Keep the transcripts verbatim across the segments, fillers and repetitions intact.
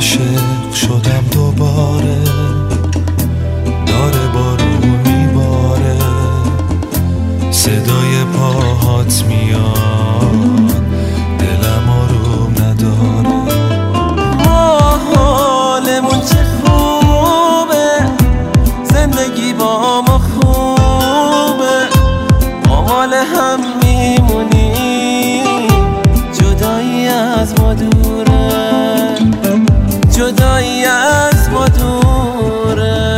عاشق شدم دوباره، داره بارون میباره، صدای پاهات میاد، دلم آروم نداره. ما حالمون چه خوبه، زندگی با ما خوبه، ما مال هم میمونیم، جدایی از ما دوره، جدایی از ما دوره.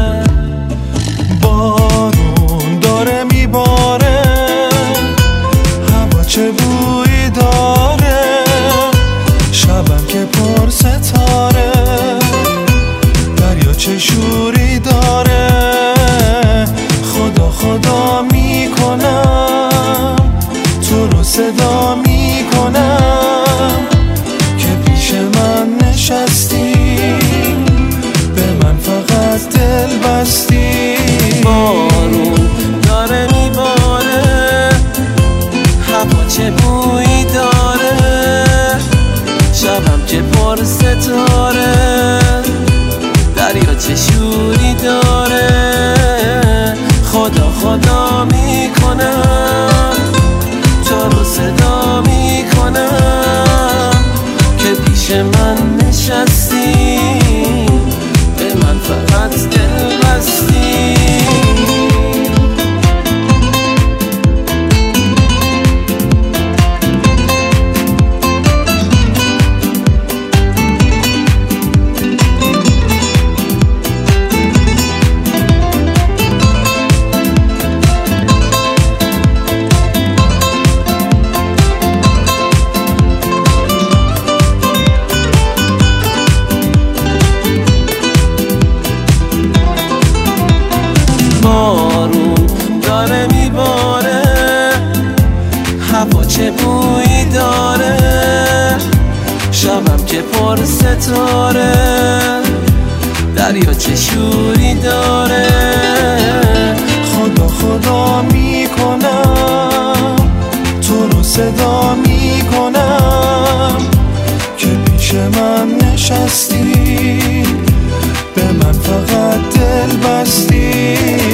بارون داره میباره، هوا چه بویی داره، شبم که پر ستاره، دریا چه شوری داره. خدا خدا میکنم، تو رو صدا میکنم که پیش من نشستی، به من فقط دل بستی. بارون داره میباره، هوا چه بویی داره، شبم که پر ستاره، دریا چه شوری داره. خدا خدا میکنم، تو رو صدا میکنم که پیش من نشستی، به من فقط دل بستی. بارون داره میباره، هوا چه بویی داره، شبم که پر ستاره، دریا چه شوری داره. خدا خدا میکنم، تو رو صدا میکنم که پیش من نشستی، به من فقط دل بستی.